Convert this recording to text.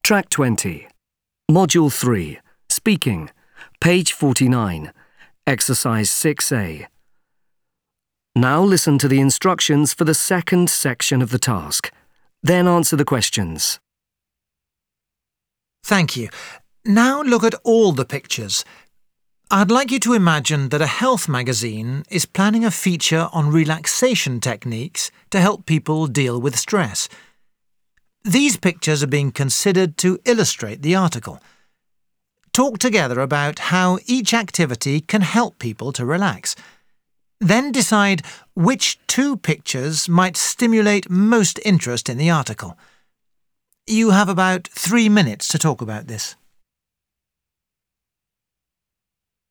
Track 20. Module 3. Speaking. Page 49. Exercise 6A. Now listen to the instructions for the second section of the task. Then answer the questions. Thank you. Now look at all the pictures. I'd like you to imagine that a health magazine is planning a feature on relaxation techniques to help people deal with stress. These pictures are being considered to illustrate the article. Talk together about how each activity can help people to relax. Then decide which two pictures might stimulate most interest in the article. You have about 3 minutes to talk about this.